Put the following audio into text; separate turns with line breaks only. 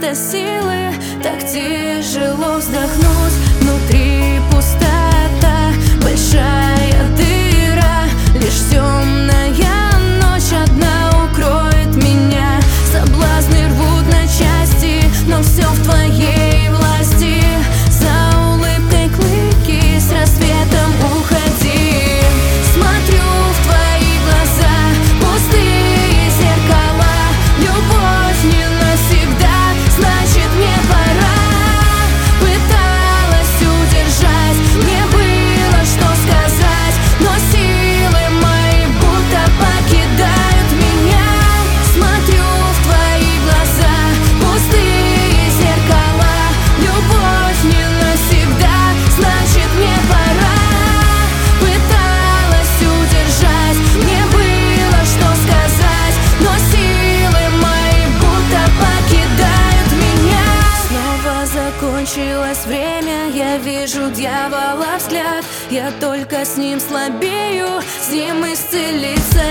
все силы, так тяжело вздохнуть. Внутри пустота, большая дыра, лишь темная ночь одна укроет меня. Соблазны рвут на части, но все в твоей власти. За улыбкой клыки, с рассветом уходи. Смотрю в твои глаза, пустые зеркала. Любовь не навсегда, значит мне пора. Пыталась удержать, мне было что сказать, но силы мои будто покидают меня. Смотрю в твои глаза, пустые зеркала. Любовь не навсегда, значит мне пора. Пыталась удержать, мне было что сказать, но силы мои будто покидают меня. Снова закончилось время, я вижу дьявола взгляд. Я только с ним слабею, с ним исцелиться